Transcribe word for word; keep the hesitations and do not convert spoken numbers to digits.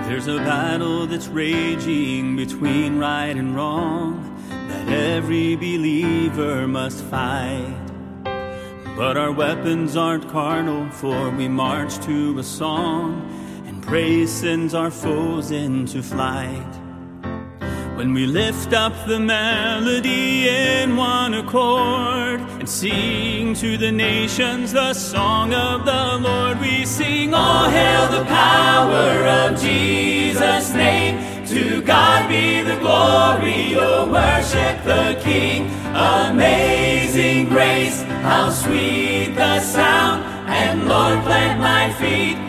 There's a battle that's raging between right and wrong that every believer must fight. But our weapons aren't carnal, for we march to a song, and praise sends our foes into flight. When we lift up the melody in one accord and sing to the nations the song of the Lord, we sing, "All hail the power of Jesus' name. To God be the glory, oh worship the King. Amazing grace, how sweet the sound, and Lord, plant my feet